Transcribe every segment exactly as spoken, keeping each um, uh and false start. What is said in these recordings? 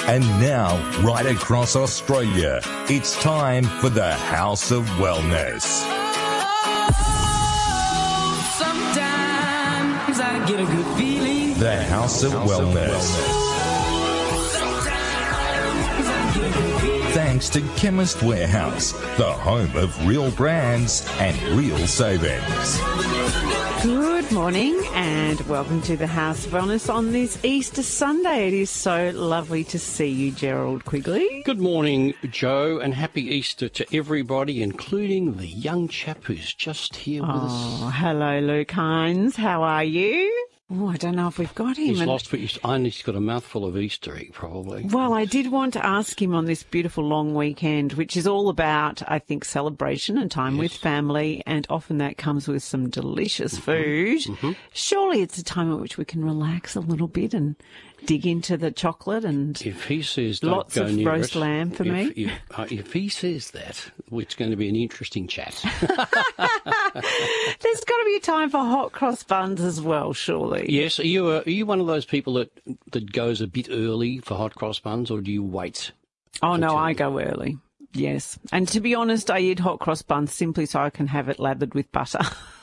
And now, right across Australia, it's time for the House of Wellness. Sometimes I get a good feeling. The House of Wellness. Thanks to Chemist Warehouse, the home of real brands and real savings. Good morning and welcome to the House of Wellness on this Easter Sunday. It is so lovely to see you, Gerald Quigley. Good morning, Joe, and happy Easter to everybody, including the young chap who's just here with us. Oh, hello, Luke Hines. How are you? Oh, I don't know if we've got him. He's and... lost for Easter. I know he's got a mouthful of Easter egg, probably. Well, I did want to ask him on this beautiful long weekend, which is all about, I think, celebration and time Yes. with family, and often that comes with some delicious food. Mm-hmm. Surely it's a time at which we can relax a little bit and dig into the chocolate and If he says don't lots go of near roast it, lamb for if, me. If, uh, if he says that, it's going to be an interesting chat. There's got to be a time for hot cross buns as well, surely. Yes, are you, a, are you one of those people that, that goes a bit early for hot cross buns, or do you wait? Oh, no, until- I go early. Yes. And to be honest, I eat hot cross buns simply so I can have it lathered with butter.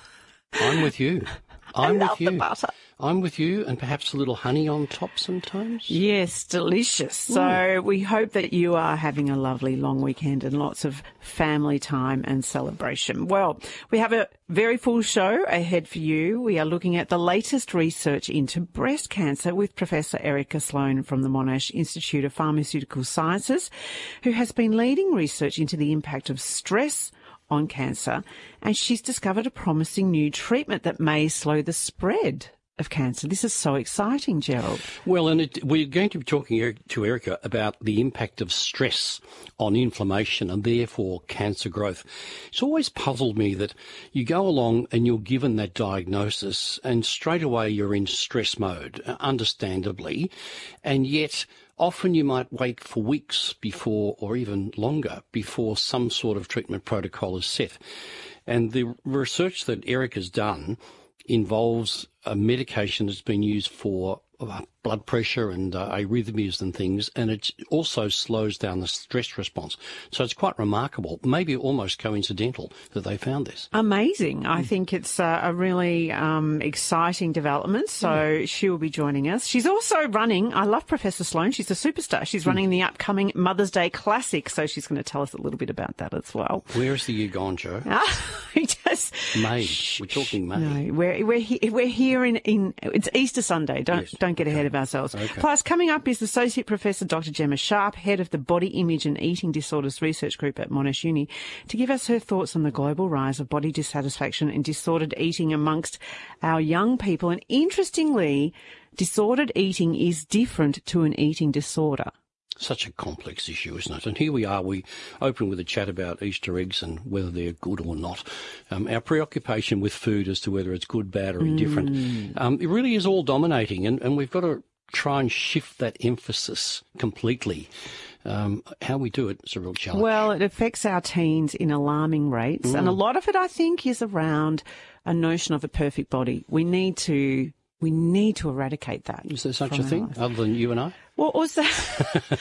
I'm with you. I'm I love with you. the butter. I'm with you, and perhaps a little honey on top sometimes. Yes, delicious. So we hope that you are having a lovely long weekend and lots of family time and celebration. Well, we have a very full show ahead for you. We are looking at the latest research into breast cancer with Professor Erica Sloan from the Monash Institute of Pharmaceutical Sciences, who has been leading research into the impact of stress on cancer, and she's discovered a promising new treatment that may slow the spread of cancer. This is so exciting, Gerald. Well, and it, we're going to be talking to Erica about the impact of stress on inflammation and therefore cancer growth. It's always puzzled me that you go along and you're given that diagnosis and straight away you're in stress mode, understandably, and yet often you might wait for weeks before, or even longer, before some sort of treatment protocol is set. And the research that Erica's done involves a medication that's been used for uh, blood pressure and uh, arrhythmias and things, and it also slows down the stress response. So it's quite remarkable, maybe almost coincidental, that they found this. Amazing. I think it's uh, a really um, exciting development. So mm. she will be joining us. She's also running, I love Professor Sloan, she's a superstar. She's running mm. the upcoming Mother's Day Classic, so she's going to tell us a little bit about that as well. Where is the year gone, Joe? we just, May. We're talking May. No, we're, we're, he, we're here in, in, it's Easter Sunday. Don't, Yes. don't get Okay. ahead of ourselves. Okay. Plus, coming up is Associate Professor Doctor Gemma Sharp, head of the Body Image and Eating Disorders Research Group at Monash Uni, to give us her thoughts on the global rise of body dissatisfaction and disordered eating amongst our young people. And interestingly, disordered eating is different to an eating disorder. Such a complex issue, isn't it? And here we are, we open with a chat about Easter eggs and whether they're good or not. Um, our preoccupation with food as to whether it's good, bad or indifferent, mm. um, it really is all dominating, and, and we've got to try and shift that emphasis completely. Um, how we do it is a real challenge. Well, it affects our teens in alarming rates, mm. and a lot of it, I think, is around a notion of a perfect body. We need to... We need to eradicate that. Is there such a thing, life. Other than you and I? Well, also, I,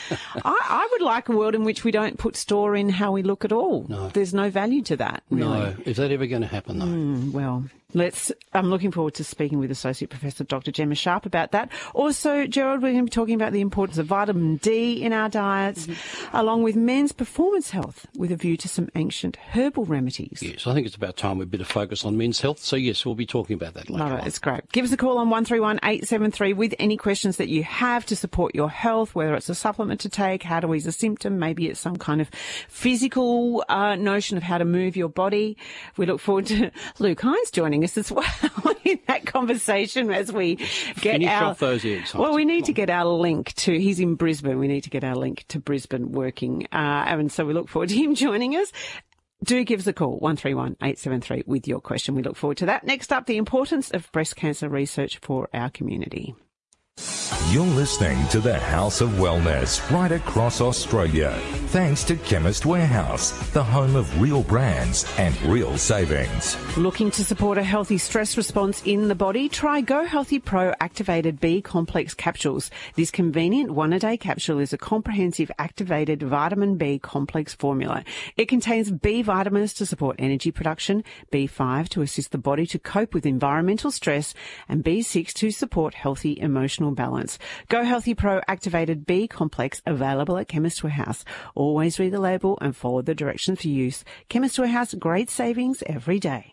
I would like a world in which we don't put store in how we look at all. No. There's no value to that, really. No. Is that ever going to happen, though? Mm, well, let's. I'm looking forward to speaking with Associate Professor Doctor Gemma Sharp about that. Also, Gerald, we're going to be talking about the importance of vitamin D in our diets, mm-hmm. along with men's performance health, with a view to some ancient herbal remedies. Yes, I think it's about time we bit of focus on men's health. So, yes, we'll be talking about that later Love it. on. It's great. Give us a call on one three one eight seven three with any questions that you have to support your health, whether it's a supplement to take, how to ease a symptom, maybe it's some kind of physical uh, notion of how to move your body. We look forward to Luke Hines joining us as well in that conversation as we get Finish our... off those eggs. Well, we need to get our link to... He's in Brisbane. We need to get our link to Brisbane working. Uh, and so we look forward to him joining us. Do give us a call, one three one eight seven three, with your question. We look forward to that. Next up, the importance of breast cancer research for our community. You're listening to the House of Wellness right across Australia. Thanks to Chemist Warehouse, the home of real brands and real savings. Looking to support a healthy stress response in the body? Try Go Healthy Pro Activated B Complex capsules. This convenient one-a-day capsule is a comprehensive activated vitamin B complex formula. It contains B vitamins to support energy production, B five to assist the body to cope with environmental stress, and B six to support healthy emotional balance. Go Healthy Pro Activated B Complex, available at Chemist Warehouse. Always read the label and follow the directions for use. Chemist Warehouse, great savings every day.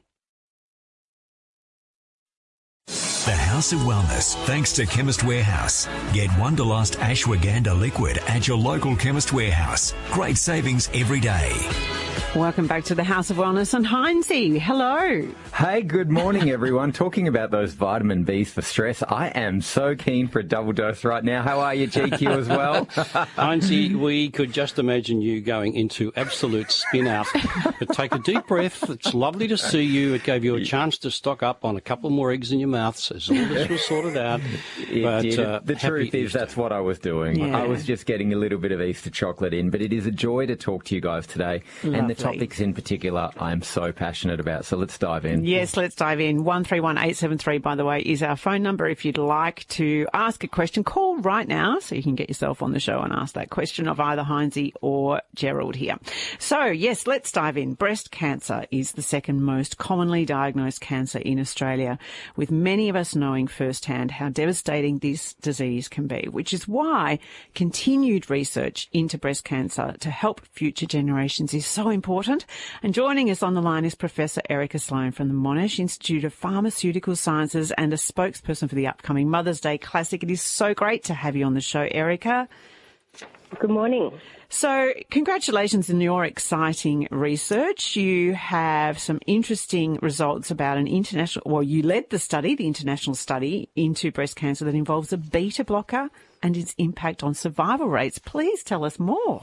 The House of Wellness, thanks to Chemist Warehouse. Get Wonderlust Ashwagandha Liquid at your local Chemist Warehouse. Great savings every day. Welcome back to the House of Wellness and Heinzie. Hello. Hey, good morning, everyone. Talking about those vitamin Bs for stress, I am so keen for a double dose right now. How are you, G Q, as well? Heinzie, we could just imagine you going into absolute spin out. But take a deep breath. It's lovely to see you. It gave you a chance to stock up on a couple more eggs in your mouth as all this was sorted out. It but did. Uh, the truth is, Easter. That's what I was doing. Yeah. I was just getting a little bit of Easter chocolate in, but it is a joy to talk to you guys today. Lovely. And the topics in particular I am so passionate about. So let's dive in. Yes, let's dive in. one three one eight seven three, by the way, is our phone number. If you'd like to ask a question, call right now so you can get yourself on the show and ask that question of either Heinzie or Gerald here. So, yes, let's dive in. Breast cancer is the second most commonly diagnosed cancer in Australia, with many of us knowing firsthand how devastating this disease can be, which is why continued research into breast cancer to help future generations is so important. And joining us on the line is Professor Erica Sloan from the Monash Institute of Pharmaceutical Sciences and a spokesperson for the upcoming Mother's Day Classic. It is so great to have you on the show, Erica. Good morning. So congratulations on your exciting research. You have some interesting results about an international, well, you led the study, the international study into breast cancer that involves a beta blocker and its impact on survival rates. Please tell us more.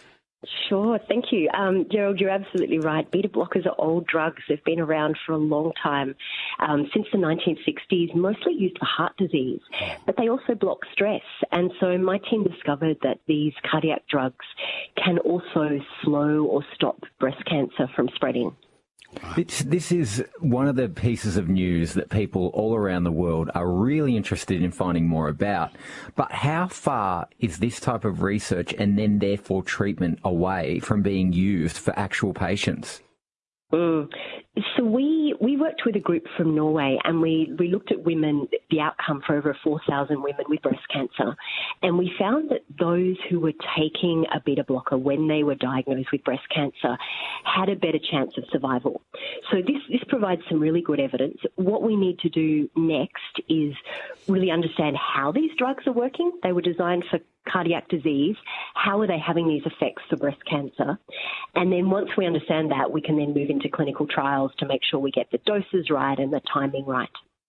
Sure, thank you. Um, Gerald, you're absolutely right. Beta blockers are old drugs. They've been around for a long time, um, since the nineteen sixties, mostly used for heart disease, but they also block stress. And so my team discovered that these cardiac drugs can also slow or stop breast cancer from spreading. This, this is one of the pieces of news that people all around the world are really interested in finding more about. But how far is this type of research and then therefore treatment away from being used for actual patients? Mm. So we we worked with a group from Norway, and we, we looked at women, the outcome for over four thousand women with breast cancer, and we found that those who were taking a beta blocker when they were diagnosed with breast cancer had a better chance of survival. So this, this provides some really good evidence. What we need to do next is really understand how these drugs are working. They were designed for cardiac disease. How are they having these effects for breast cancer? And then once we understand that, we can then move into clinical trials to make sure we get the doses right and the timing right.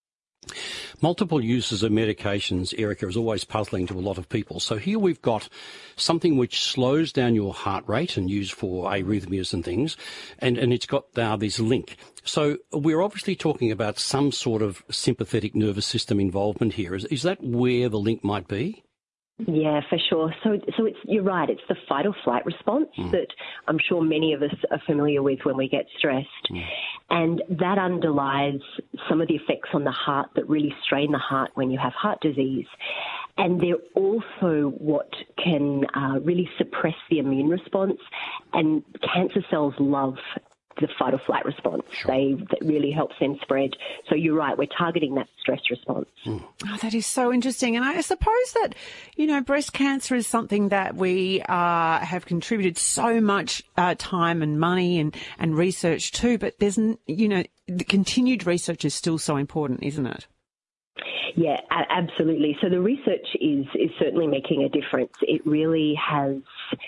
Multiple uses of medications, Erica, is always puzzling to a lot of people. So here we've got something which slows down your heart rate and used for arrhythmias and things, and, and it's got now this link. So we're obviously talking about some sort of sympathetic nervous system involvement here. Is, is that where the link might be? Yeah, for sure. So, so it's you're right. It's the fight or flight response mm. that I'm sure many of us are familiar with when we get stressed, mm. and that underlies some of the effects on the heart that really strain the heart when you have heart disease. And they're also what can uh, really suppress the immune response. And cancer cells love the fight or flight response. Sure. They that really helps them spread. So you're right, we're targeting that stress response. Mm. Oh, that is so interesting. And I suppose that, you know, breast cancer is something that we uh, have contributed so much uh, time and money and, and research to, but there's, you know, the continued research is still so important, isn't it? Yeah, absolutely. So the research is, is certainly making a difference. It really has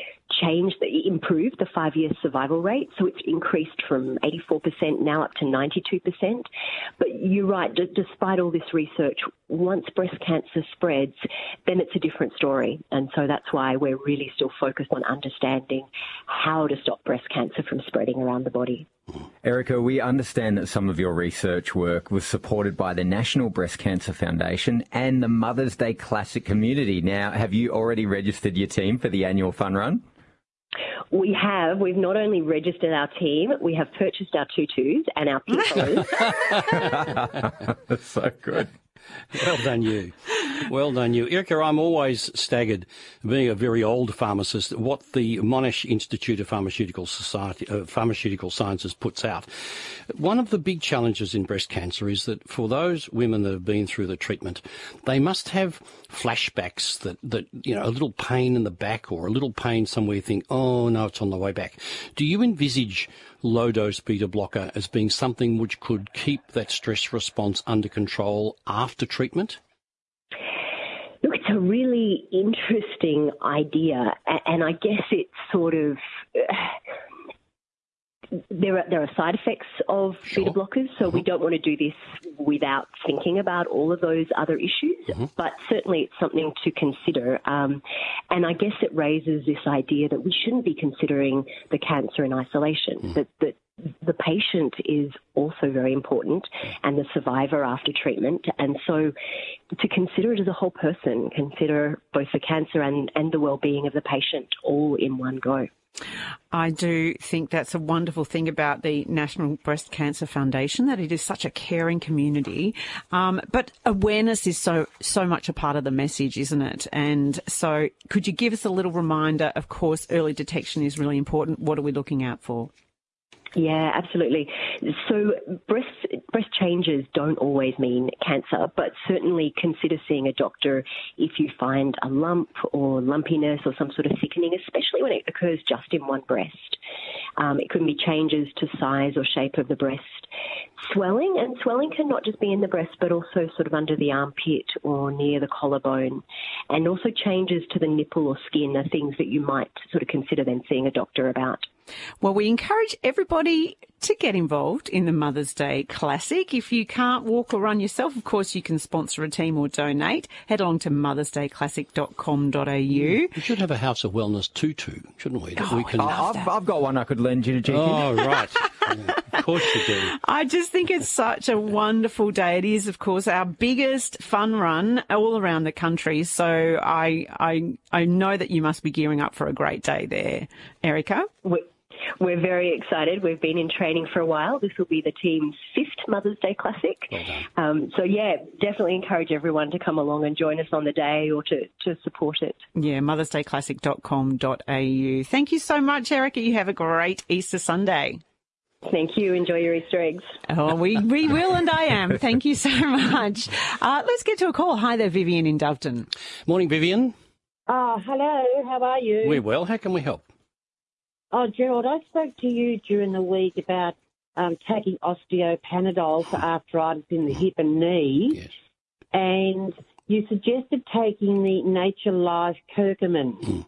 changed, improved the five-year survival rate. So it's increased from eighty-four percent now up to ninety-two percent. But you're right, d- despite all this research, once breast cancer spreads, then it's a different story. And so that's why we're really still focused on understanding how to stop breast cancer from spreading around the body. Erica, we understand that some of your research work was supported by the National Breast Cancer Foundation and the Mother's Day Classic community. Now, have you already registered your team for the annual fun run? We have. We've not only registered our team, we have purchased our tutus and our pink colours. That's so good. Well done you. Well done you. Erica, I'm always staggered, being a very old pharmacist, what the Monash Institute of Pharmaceutical Society, uh, Pharmaceutical Sciences puts out. One of the big challenges in breast cancer is that for those women that have been through the treatment, they must have flashbacks that, that you know, a little pain in the back or a little pain somewhere, think, oh, no, it's on the way back. Do you envisage low-dose beta blocker as being something which could keep that stress response under control after treatment? Look, it's a really interesting idea, and I guess it's sort of... Uh, There are, there are side effects of Sure. beta blockers, so we don't want to do this without thinking about all of those other issues, Mm-hmm. but certainly it's something to consider. Um, and I guess it raises this idea that we shouldn't be considering the cancer in isolation, Mm. that, that the patient is also very important and the survivor after treatment. And so to consider it as a whole person, consider both the cancer and, and the well-being of the patient all in one go. I do think that's a wonderful thing about the National Breast Cancer Foundation, that it is such a caring community. Um, but awareness is so, so much a part of the message, isn't it? And so could you give us a little reminder? Of course, early detection is really important. What are we looking out for? Yeah, absolutely. So breast breast changes don't always mean cancer, but certainly consider seeing a doctor if you find a lump or lumpiness or some sort of thickening, especially when it occurs just in one breast. Um, it can be changes to size or shape of the breast. Swelling, and swelling can not just be in the breast, but also sort of under the armpit or near the collarbone. And also changes to the nipple or skin are things that you might sort of consider then seeing a doctor about. Well, we encourage everybody to get involved in the Mother's Day Classic. If you can't walk or run yourself, of course, you can sponsor a team or donate. Head along to mothers day classic dot com dot a u. We should have a House of Wellness tutu, shouldn't we? That Oh, we can... I love I've, I've got one I could lend you to check in. Oh, right. Yeah, of course you do. I just think it's such a wonderful day. It is, of course, our biggest fun run all around the country. So I, I, I know that you must be gearing up for a great day there, Erica. We- We're very excited. We've been in training for a while. This will be the team's fifth Mother's Day Classic. Well done. Um, so, yeah, definitely encourage everyone to come along and join us on the day or to, to support it. Yeah, mothers day classic dot com dot a u. Thank you so much, Erica. You have a great Easter Sunday. Thank you. Enjoy your Easter eggs. Oh, we, we will, and I am. Thank you so much. Uh, let's get to a call. Hi there, Vivian in Doveton. Morning, Vivian. Oh, hello. How are you? We're well. How can we help? Oh, Gerald, I spoke to you during the week about um, taking osteopanadol for arthritis in the hip and knee, Yes. and you suggested taking the Nature Life curcumin Mm.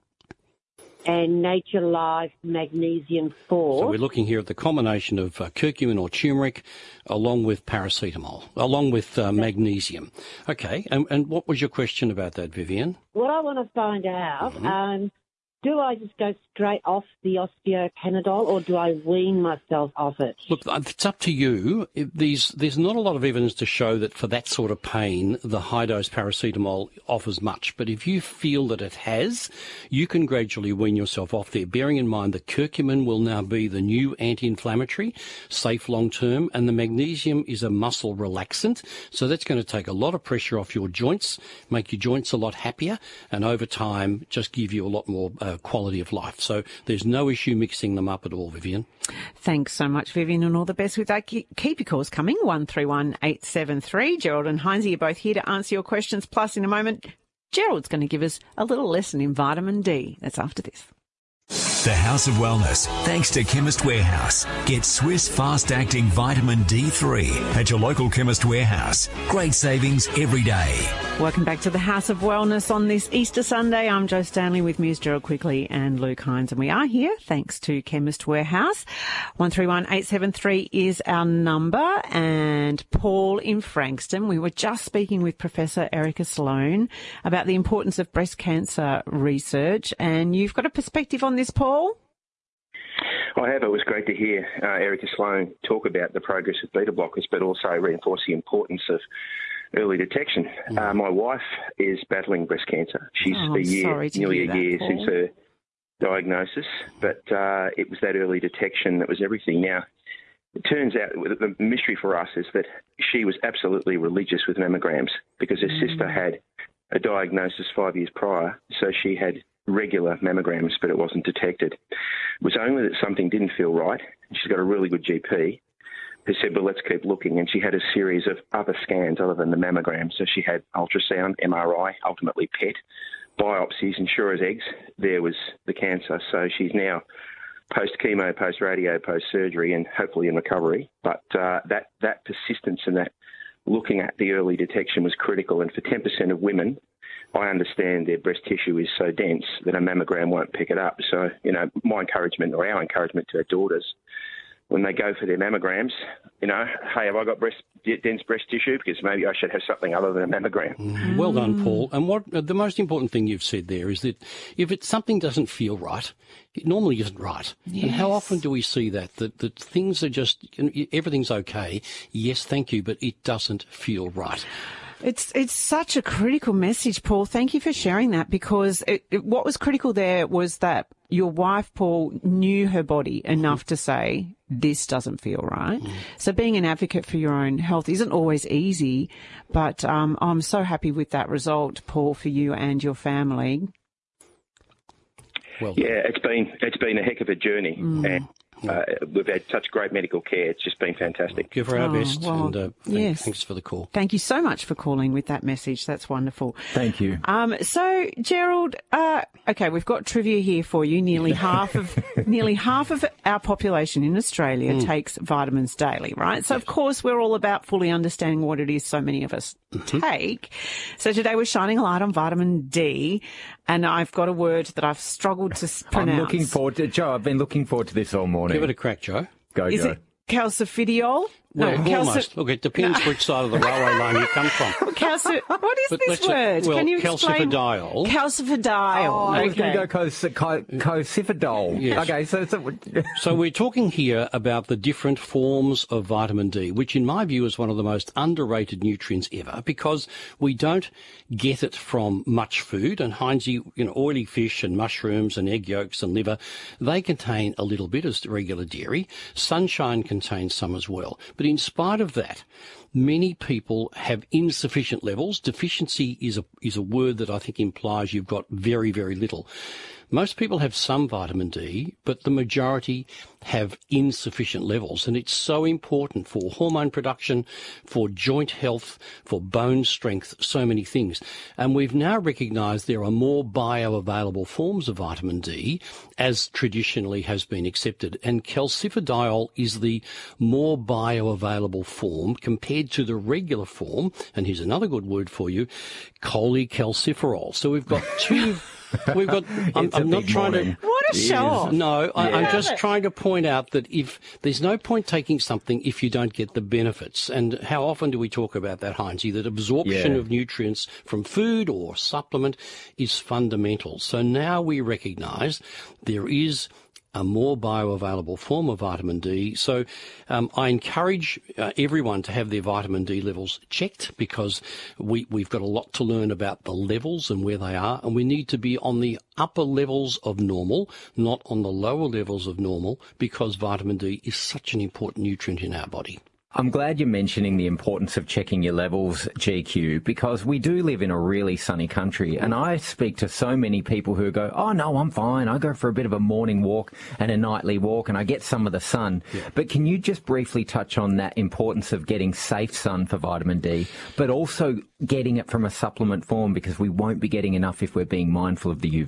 and Nature Life magnesium four. So we're looking here at the combination of uh, curcumin or turmeric along with paracetamol, along with uh, magnesium. Okay, and, and what was your question about that, Vivian? What I want to find out, Mhm. um, do I just go straight off the osteopanadol, or do I wean myself off it? Look, it's up to you. If These, there's not a lot of evidence to show that for that sort of pain, the high-dose paracetamol offers much. But if you feel that it has, you can gradually wean yourself off there, bearing in mind that curcumin will now be the new anti-inflammatory, safe long-term, and the magnesium is a muscle relaxant. So that's going to take a lot of pressure off your joints, make your joints a lot happier, and over time just give you a lot more uh, quality of life. So there's no issue mixing them up at all, Vivian. Thanks so much, Vivian, and all the best with that. Keep your calls coming, one three one eight seven three. Gerald and Heinzie are both here to answer your questions. Plus, in a moment, Gerald's going to give us a little lesson in vitamin D. That's after this. The House of Wellness, thanks to Chemist Warehouse. Get Swiss fast-acting vitamin D three at your local Chemist Warehouse. Great savings every day. Welcome back to the House of Wellness on this Easter Sunday. I'm Jo Stanley with Muse Gerald Quigley and Luke Hines, and we are here thanks to Chemist Warehouse. one three one eight seven three is our number, and Paul in Frankston. We were just speaking with Professor Erica Sloan about the importance of breast cancer research, and you've got a perspective on this, Paul? I have. It was great to hear uh, Erica Sloan talk about the progress of beta blockers, but also reinforce the importance of early detection. Mm. Uh, my wife is battling breast cancer. She's oh, a year, nearly a that, year Paul. since her diagnosis, but uh, it was that early detection that was everything. Now, it turns out the mystery for us is that she was absolutely religious with mammograms because her mm. sister had a diagnosis five years prior, so she had regular mammograms, but it wasn't detected. It was only that something didn't feel right. She's got a really good G P who said, well, let's keep looking. And she had a series of other scans other than the mammogram. So she had ultrasound, M R I, ultimately P E T, biopsies, and sure as eggs, there was the cancer. So she's now post-chemo, post-radio, post-surgery, and hopefully in recovery. But uh, that, that persistence and that looking at the early detection was critical. And for ten percent of women, I understand their breast tissue is so dense that a mammogram won't pick it up. So, you know, my encouragement or our encouragement to our daughters, when they go for their mammograms, you know, hey, have I got breast dense breast tissue? Because maybe I should have something other than a mammogram. Mm. Well done, Paul. And what uh, the most important thing you've said there is that if it, something doesn't feel right, it normally isn't right. Yes. And how often do we see that, that, that things are just, everything's okay, yes, thank you, but it doesn't feel right. It's it's such a critical message, Paul. Thank you for sharing that, because it, it, what was critical there was that your wife, Paul, knew her body enough to say, this doesn't feel right. Mm. So being an advocate for your own health isn't always easy, but um, I'm so happy with that result, Paul, for you and your family. Well, yeah, it's been it's been a heck of a journey. Mm. And Uh, we've had such great medical care. It's just been fantastic. Give her our oh, best, well, and uh, thank, yes. thanks for the call. Thank you so much for calling with that message. That's wonderful. Thank you. Um, so, Gerald, uh, okay, we've got trivia here for you. Nearly half of nearly half of our population in Australia mm. takes vitamins daily, right? So, yes. Of course, we're all about fully understanding what it is so many of us mm-hmm. take. So today we're shining a light on vitamin D, and I've got a word that I've struggled to pronounce. I'm looking forward to, Joe, I've been looking forward to this all morning. Give it a crack, Joe. Go, Is go. it calcifidiol? Well, no, almost. calci- Look, it depends no. which side of the railway line you come from. Calci- what is But this let's- word? well, Can you explain? calcifediol. Calcifediol. Oh, I was okay. going to go cos- co- cosifidol. Yes. Okay, so... so So we're talking here about the different forms of vitamin D, which in my view is one of the most underrated nutrients ever, because we don't get it from much food. And Heinzie, you know, oily fish and mushrooms and egg yolks and liver, they contain a little bit as regular dairy. Sunshine contains some as well. But in spite of that, many people have insufficient levels. Deficiency is a is a word that I think implies you've got very, very little. Most people have some vitamin D, but the majority have insufficient levels. And it's so important for hormone production, for joint health, for bone strength, so many things. And we've now recognised there are more bioavailable forms of vitamin D, as traditionally has been accepted. And calcifediol is the more bioavailable form compared to the regular form. And here's another good word for you, cholecalciferol. So we've got two... We've got. I'm, I'm not trying morning. to. What a show off. No, I, Yeah. I'm just trying to point out that if there's no point taking something if you don't get the benefits. And how often do we talk about that, Heinzie? That absorption Yeah. of nutrients from food or supplement is fundamental. So now we recognise there is a more bioavailable form of vitamin D. So um, I encourage uh, everyone to have their vitamin D levels checked, because we, we've got a lot to learn about the levels and where they are, and we need to be on the upper levels of normal, not on the lower levels of normal, because vitamin D is such an important nutrient in our body. I'm glad you're mentioning the importance of checking your levels, G Q, because we do live in a really sunny country, and I speak to so many people who go, oh, no, I'm fine. I go for a bit of a morning walk and a nightly walk, and I get some of the sun. Yeah. But can you just briefly touch on that importance of getting safe sun for vitamin D, but also getting it from a supplement form, because we won't be getting enough if we're being mindful of the U V?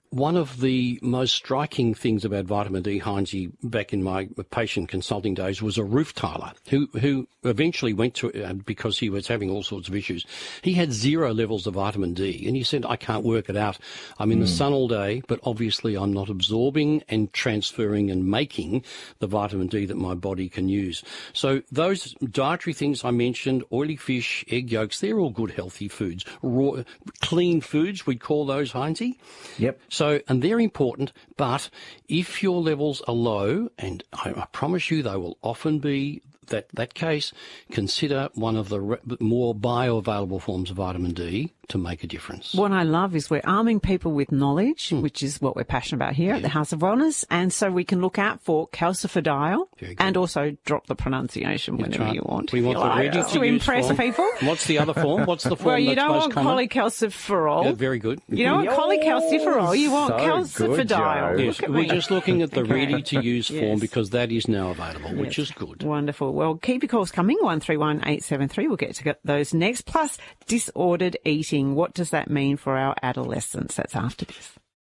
One of the most striking things about vitamin D, Heinzie, back in my patient consulting days, was a roof tiler who, who eventually went to, uh, because he was having all sorts of issues. He had zero levels of vitamin D, and he said, I can't work it out. I'm in mm. the sun all day, but obviously I'm not absorbing and transferring and making the vitamin D that my body can use. So those dietary things I mentioned, oily fish, egg yolks, they're all good, healthy foods. Raw, clean foods, we'd call those, Heinzie. Yep. So, and they're important, but if your levels are low, and I, I promise you they will often be that, that case, consider one of the re- more bioavailable forms of vitamin D to make a difference. What I love is we're arming people with knowledge, mm. which is what we're passionate about here yeah. at the House of Wellness, and so we can look out for calcifidiol and also drop the pronunciation whenever right. you want. We want the like, ready to, to impress form. people. What's the other form? What's the form well, you that's don't most want common? cholecalciferol. Yeah, very good. You don't want cholecalciferol. You want so calcifidiol. Yes, we're me. just looking at the okay. ready-to-use form yes. because that is now available, yes. which is good. Wonderful. Well, keep your calls coming, one three one eight seven three. We'll get to get those next. Plus, disordered eating. What does that mean for our adolescents? That's after this.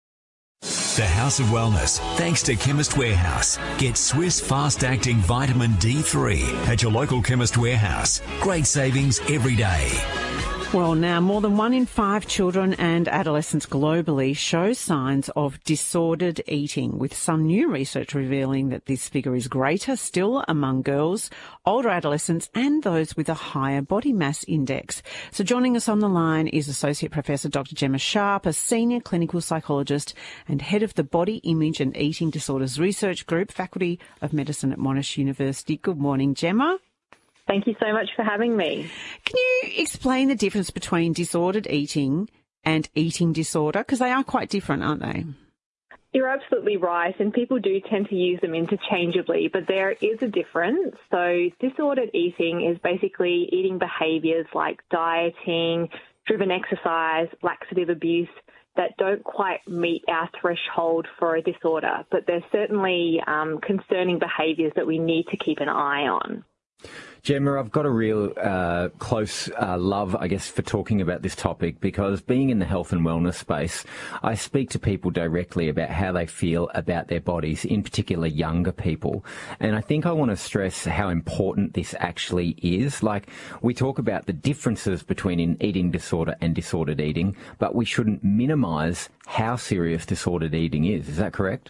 The House of Wellness, thanks to Chemist Warehouse. Get Swiss fast-acting vitamin D three at your local Chemist Warehouse. Great savings every day. Well, now, more than one in five children and adolescents globally show signs of disordered eating, with some new research revealing that this figure is greater still among girls, older adolescents and those with a higher body mass index. So joining us on the line is Associate Professor Doctor Gemma Sharp, a senior clinical psychologist and head of the Body Image and Eating Disorders Research Group, Faculty of Medicine at Monash University. Good morning, Gemma. Thank you so much for having me. Can you explain the difference between disordered eating and eating disorder? Because they are quite different, aren't they? You're absolutely right, and people do tend to use them interchangeably, but there is a difference. So disordered eating is basically eating behaviours like dieting, driven exercise, laxative abuse that don't quite meet our threshold for a disorder, but they're certainly um, concerning behaviours that we need to keep an eye on. Gemma, I've got a real uh, close uh, love, I guess, for talking about this topic because being in the health and wellness space, I speak to people directly about how they feel about their bodies, in particular younger people. And I think I want to stress how important this actually is. Like, we talk about the differences between an eating disorder and disordered eating, but we shouldn't minimise how serious disordered eating is. Is that correct?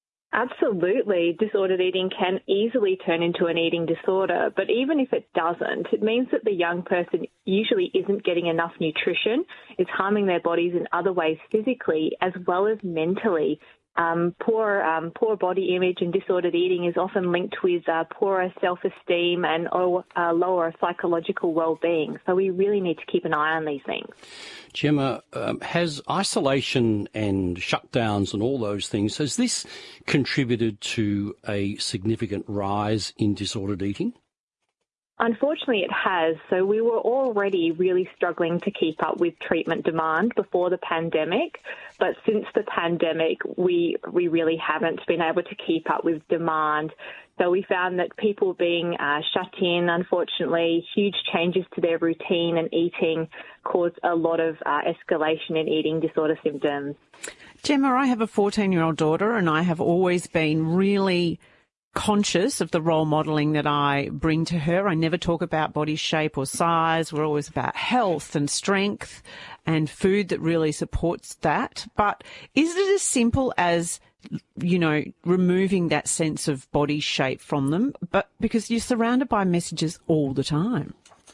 Absolutely. Disordered eating can easily turn into an eating disorder, but even if it doesn't, it means that the young person usually isn't getting enough nutrition, is harming their bodies in other ways physically as well as mentally. Um, poor um, poor body image and disordered eating is often linked with uh, poorer self-esteem and or, uh, lower psychological well-being. So we really need to keep an eye on these things. Gemma, um, has isolation and shutdowns and all those things, has this contributed to a significant rise in disordered eating? Unfortunately, it has. So we were already really struggling to keep up with treatment demand before the pandemic. But since the pandemic, we we really haven't been able to keep up with demand. So we found that people being uh, shut in, unfortunately, huge changes to their routine and eating caused a lot of uh, escalation in eating disorder symptoms. Gemma, I have a fourteen-year-old daughter and I have always been really conscious of the role modelling that I bring to her. I never talk about body shape or size. We're always about health and strength and food that really supports that. But is it as simple as, you know, removing that sense of body shape from them? But because you're surrounded by messages all the time.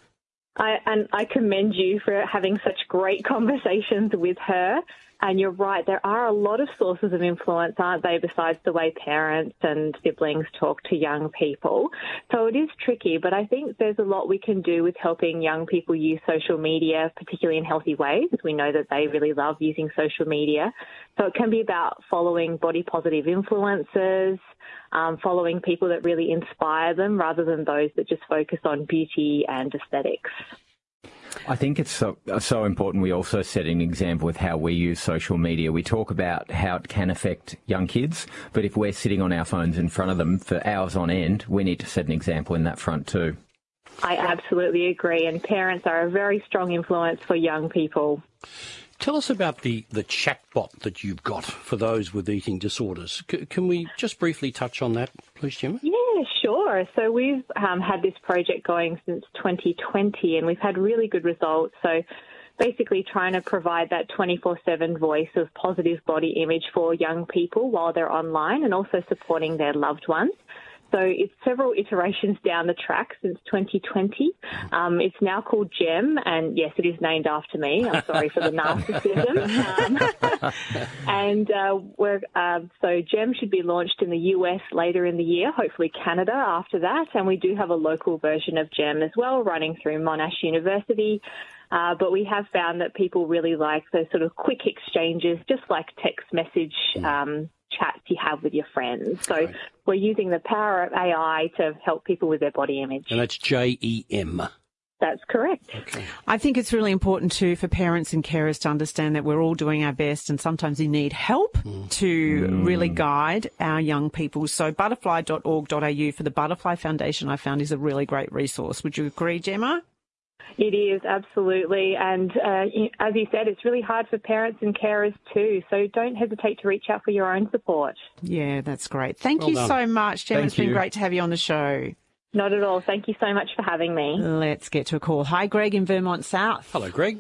I, and I commend you for having such great conversations with her. And you're right, there are a lot of sources of influence, aren't they, besides the way parents and siblings talk to young people. So it is tricky, but I think there's a lot we can do with helping young people use social media, particularly in healthy ways. We know that they really love using social media. So it can be about following body positive influencers, um, following people that really inspire them rather than those that just focus on beauty and aesthetics. I think it's so, so important we also set an example with how we use social media. We talk about how it can affect young kids, but if we're sitting on our phones in front of them for hours on end, we need to set an example in that front too. I absolutely agree, and parents are a very strong influence for young people. Tell us about the, the chatbot that you've got for those with eating disorders. C- can we just briefly touch on that, please, Gemma? Yeah, sure. So we've um, had this project going since twenty twenty, and we've had really good results. So basically trying to provide that twenty-four seven voice of positive body image for young people while they're online, and also supporting their loved ones. So it's several iterations down the track since twenty twenty. Um, it's now called Gem, and yes, it is named after me. I'm sorry for the narcissism. Um, and uh, we're um, so Gem should be launched in the U S later in the year, hopefully Canada after that. And we do have a local version of Gem as well, running through Monash University. Uh, but we have found that people really like those sort of quick exchanges, just like text message um, chats you have with your friends. So right. We're using the power of A I to help people with their body image. And that's J E M. That's correct. Okay. I think it's really important too for parents and carers to understand that we're all doing our best, and sometimes you need help mm. to mm. really guide our young people. So butterfly dot org dot a u for the Butterfly Foundation, I found, is a really great resource. Would you agree, Gemma? It is, absolutely. And uh, as you said, it's really hard for parents and carers too. So don't hesitate to reach out for your own support. Yeah, that's great. Thank well you done. so much, Gemma. Thank it's been you. great to have you on the show. Not at all. Thank you so much for having me. Let's get to a call. Hi, Greg in Vermont South. Hello, Greg.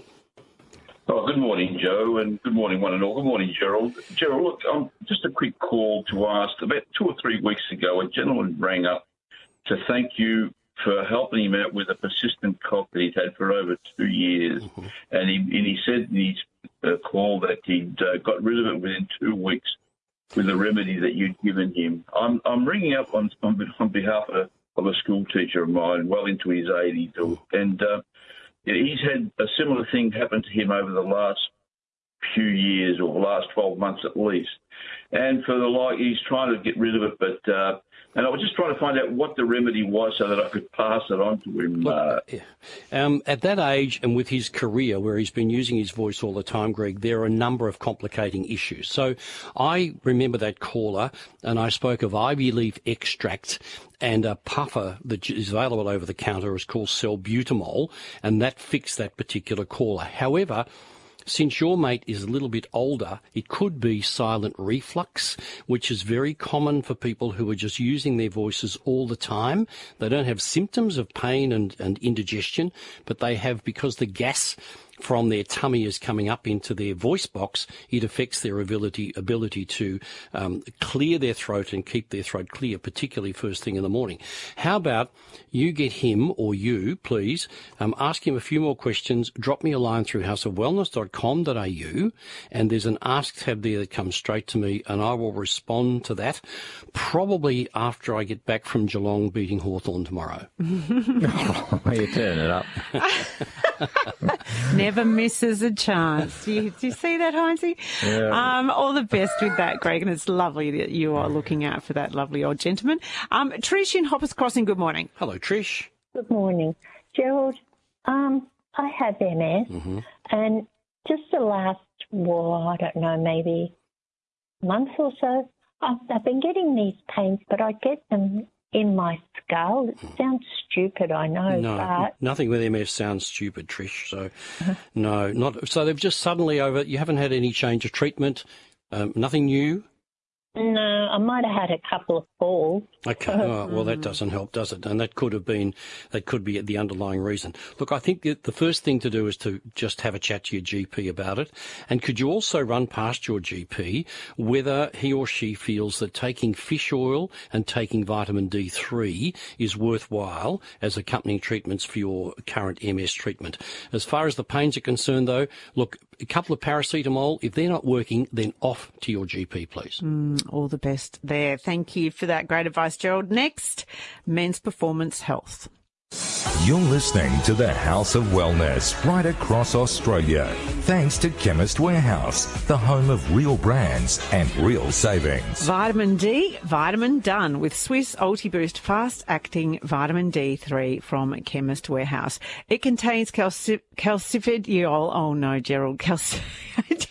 Oh, good morning, Joe, and good morning, one and all. Good morning, Gerald. Gerald, look, um, just a quick call to ask. About two or three weeks ago, a gentleman rang up to thank you for helping him out with a persistent cough that he'd had for over two years. Mm-hmm. And, he, and he said in his uh, call that he'd uh, got rid of it within two weeks with the remedy that you'd given him. I'm, I'm ringing up on, on, on behalf of, of a school teacher of mine, well into his eighties, and uh, he's had a similar thing happen to him over the last few years, or the last twelve months at least. And for the like, he's trying to get rid of it, but uh, and I was just trying to find out what the remedy was so that I could pass it on to him. Look, uh, yeah. um, at that age and with his career where he's been using his voice all the time, Greg, there are a number of complicating issues. So I remember that caller, and I spoke of ivy leaf extract and a puffer that is available over the counter is called salbutamol, and that fixed that particular caller. However, since your mate is a little bit older, it could be silent reflux, which is very common for people who are just using their voices all the time. They don't have symptoms of pain and, and indigestion, but they have, because the gas from their tummy is coming up into their voice box, it affects their ability ability to um, clear their throat and keep their throat clear, particularly first thing in the morning. How about you get him, or you, please, um, ask him a few more questions, drop me a line through house of wellness dot com dot a u, and there's an ask tab there that comes straight to me, and I will respond to that, probably after I get back from Geelong beating Hawthorn tomorrow. Oh, you turn it up. Never misses a chance. Do you, do you see that, Heinzie? Yeah. Um, all the best with that, Greg, and it's lovely that you are looking out for that lovely old gentleman. Um, Trish in Hoppers Crossing, good morning. Hello, Trish. Good morning. Gerald, um, I have M S, Mm-hmm. and just the last, well, I don't know, maybe month or so, I've, I've been getting these pains, but I get them in my skull. It sounds stupid, I know, No, but... nothing with M S sounds stupid, Trish. So, no, not. So they've just suddenly over. You haven't had any change of treatment. Um, nothing new. No, I might have had a couple of falls. Okay, oh, well that doesn't help, does it? And that could have been, that could be the underlying reason. Look, I think that the first thing to do is to just have a chat to your G P about it. And could you also run past your G P whether he or she feels that taking fish oil and taking vitamin D three is worthwhile as accompanying treatments for your current M S treatment. As far as the pains are concerned, though, look, a couple of paracetamol, if they're not working, then off to your G P, please. Mm, all the best there. Thank you for that great advice, Gerald. Next, Men's Performance Health. You're listening to the House of Wellness right across Australia. Thanks to Chemist Warehouse, the home of real brands and real savings. Vitamin D, Vitamin Done with Swiss Ultiboost fast-acting vitamin D three from Chemist Warehouse. It contains calci- calcifidiol, oh no, Gerald, calci-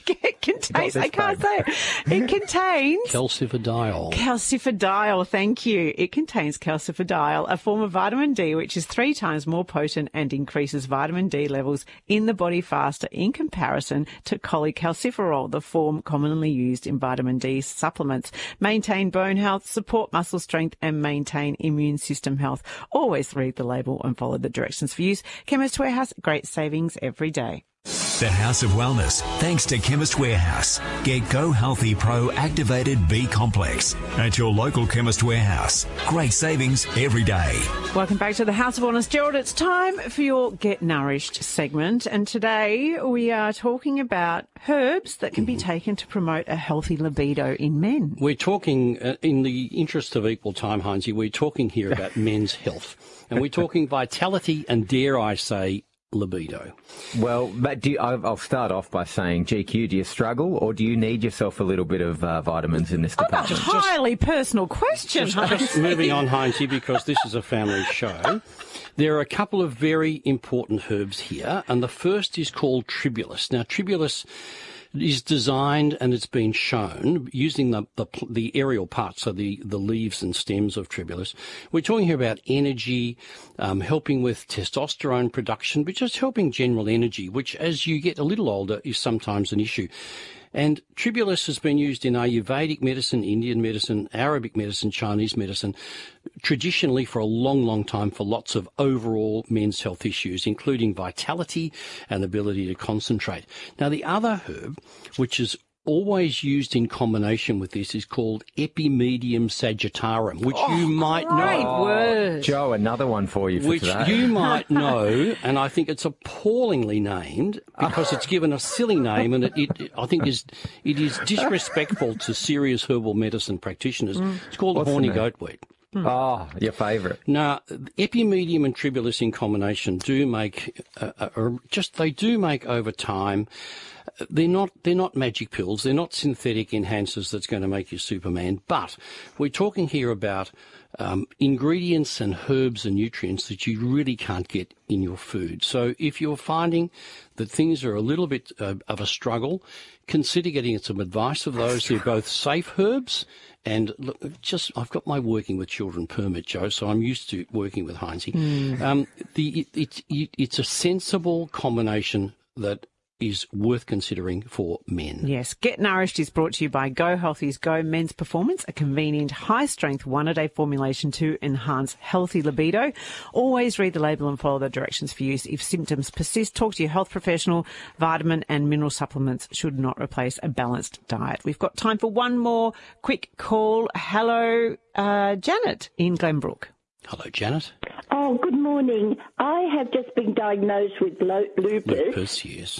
contains, I can't say it. It contains... Calcifediol. Calcifediol, thank you. It contains calcifediol, a form of vitamin D which is three times more potent and increases vitamin D levels in the body faster in comparison to cholecalciferol, the form commonly used in vitamin D supplements. Maintain bone health, support muscle strength and maintain immune system health. Always read the label and follow the directions for use. Chemist Warehouse, great savings every day. The House of Wellness, thanks to Chemist Warehouse. Get Go Healthy Pro Activated B Complex at your local Chemist Warehouse. Great savings every day. Welcome back to the House of Wellness. Gerald, it's time for your Get Nourished segment. And today we are talking about herbs that can be taken to promote a healthy libido in men. We're talking, uh, in the interest of equal time, Heinzie, we're talking here about men's health. And we're talking vitality and, dare I say, libido. Well, but do you, I'll start off by saying, G Q, do you struggle or do you need yourself a little bit of uh, vitamins in this department? Oh, a highly personal question. Just, just moving on, Heinzie, because this is a family show. There are a couple of very important herbs here, and the first is called tribulus. Now, tribulus is designed and it's been shown using the, the the aerial parts, so the, the leaves and stems of tribulus. We're talking here about energy, um, helping with testosterone production, but just helping general energy, which as you get a little older is sometimes an issue. And tribulus has been used in Ayurvedic medicine, Indian medicine, Arabic medicine, Chinese medicine, traditionally for a long, long time for lots of overall men's health issues, including vitality and ability to concentrate. Now, the other herb, which is always used in combination with this, is called Epimedium sagittarum, which oh, you might great know. Word. Joe, another one for you for which today. you might know, and I think it's appallingly named because it's given a silly name, and it, it I think is it is disrespectful to serious herbal medicine practitioners. Mm. It's called What's horny goatweed. Oh, your favourite. Now, Epimedium and tribulus in combination do make, uh, uh, just they do make over time. They're not they're not magic pills. They're not synthetic enhancers that's going to make you Superman. But we're talking here about um, ingredients and herbs and nutrients that you really can't get in your food. So if you're finding that things are a little bit uh, of a struggle, consider getting some advice of those. They're both safe herbs. And look, just I've got my working with children permit, Joe, so I'm used to working with Heinzie. Mm. Um, the it, it, it's a sensible combination that is worth considering for men. Yes. Get Nourished is brought to you by Go Healthy's Go Men's Performance, a convenient, high-strength one-a-day formulation to enhance healthy libido. Always read the label and follow the directions for use. If symptoms persist, talk to your health professional. Vitamin and mineral supplements should not replace a balanced diet. We've got time for one more quick call. Hello, uh, Janet in Glenbrook. Hello, Janet. Oh, good morning. I have just been diagnosed with lo- lupus. Lupus, yes.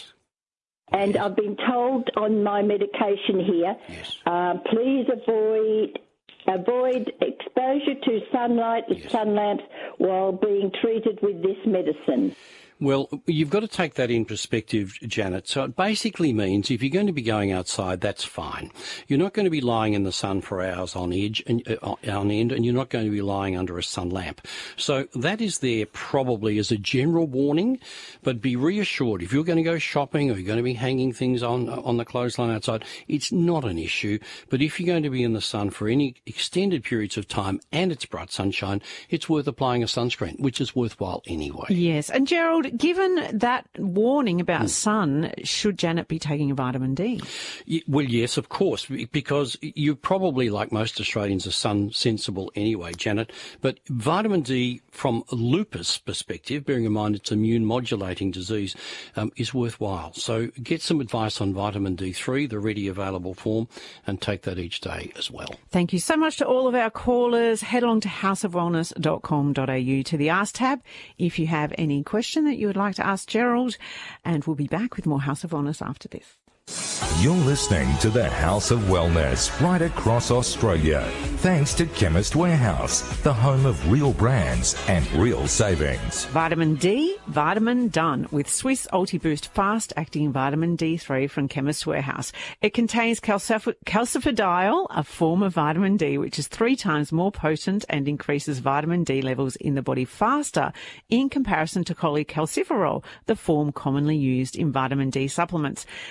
And I've been told on my medication here, yes. uh, please avoid avoid exposure to sunlight and yes. sun lamps while being treated with this medicine. Well, you've got to take that in perspective, Janet. So it basically means if you're going to be going outside, that's fine. You're not going to be lying in the sun for hours on edge and uh, on end, and you're not going to be lying under a sun lamp. So that is there probably as a general warning, but be reassured if you're going to go shopping or you're going to be hanging things on on the clothesline outside, it's not an issue. But if you're going to be in the sun for any extended periods of time and it's bright sunshine, it's worth applying a sunscreen, which is worthwhile anyway. Yes, and Gerald, given that warning about mm. sun, should Janet be taking a vitamin D? Well, yes, of course, because you probably, like most Australians, are sun sensible anyway, Janet. But vitamin D, from a lupus perspective, bearing in mind it's immune modulating disease, um, is worthwhile. So get some advice on vitamin D three, the ready available form, and take that each day as well. Thank you so much to all of our callers. Head along to house of wellness dot com dot a u to the Ask tab if you have any question that you would like to ask Gerald, and we'll be back with more House of Wellness after this. You're listening to the House of Wellness right across Australia. Thanks to Chemist Warehouse, the home of real brands and real savings. Vitamin D, vitamin done with Swiss Ultiboost fast-acting vitamin D three from Chemist Warehouse. It contains calcif- calcifediol, a form of vitamin D which is three times more potent and increases vitamin D levels in the body faster in comparison to cholecalciferol, the form commonly used in vitamin D supplements. Maintain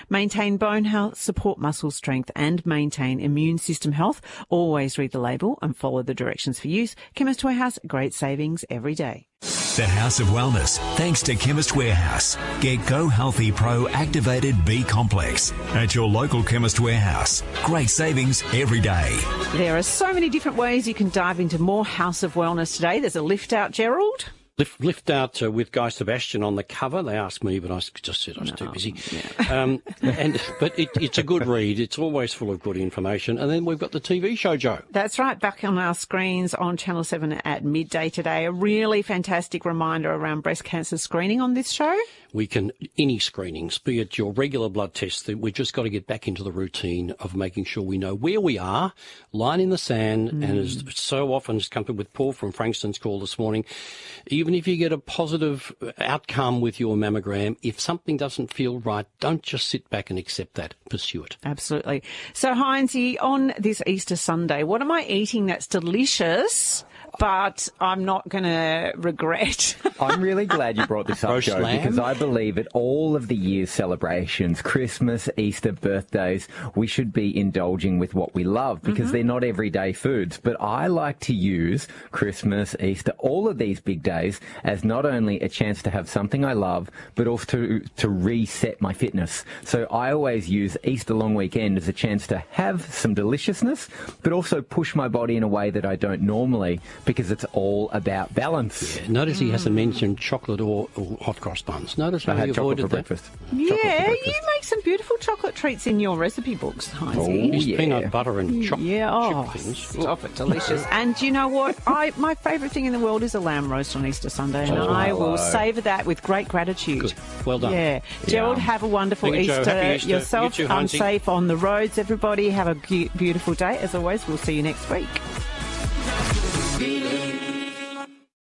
Maintain bone health, support muscle strength and maintain immune system health. Always read the label and follow the directions for use. Chemist Warehouse, great savings every day. The House of Wellness, thanks to Chemist Warehouse. Get Go Healthy Pro Activated B Complex at your local Chemist Warehouse. Great savings every day. There are so many different ways you can dive into more House of Wellness today. There's a lift out, Gerald. Lift, lift out uh, with Guy Sebastian on the cover. They asked me, but I just said I was no, too busy. Yeah. Um, and but it, it's a good read. It's always full of good information. And then we've got the T V show, Joe. That's right, back on our screens on Channel seven at midday today. A really fantastic reminder around breast cancer screening on this show. We can, any screenings, be it your regular blood tests, we've just got to get back into the routine of making sure we know where we are, line in the sand, mm. and as so often has come to with Paul from Frankston's call this morning, even if you get a positive outcome with your mammogram, if something doesn't feel right, don't just sit back and accept that. Pursue it. Absolutely. So, Heinzie, on this Easter Sunday, what am I eating that's delicious, but I'm not going to regret? I'm really glad you brought this up, Roast Joe, lamb? because I believe at all of the year's celebrations, Christmas, Easter, birthdays, we should be indulging with what we love because mm-hmm. they're not everyday foods. But I like to use Christmas, Easter, all of these big days as not only a chance to have something I love, but also to, to reset my fitness. So I always use Easter long weekend as a chance to have some deliciousness, but also push my body in a way that I don't normally, because it's all about balance. Yeah, notice he hasn't mentioned chocolate or, or hot cross buns. Notice how I had you chocolate avoided for that. breakfast. Yeah, Chocolate for breakfast. you make some beautiful chocolate treats in your recipe books, Heinzie. Oh, These yeah. peanut butter and chocolate Yeah, oh, chip things. stop it, delicious. And you know what? I My favourite thing in the world is a lamb roast on Easter Sunday, and Oh, I will hello. savour that with great gratitude. Good. Well done. Yeah. Gerald, have a wonderful Thank you, Joe. Easter, Happy Easter. yourself. You too, Heinzie. Unsafe on the roads, everybody. Have a be- beautiful day. As always, we'll see you next week.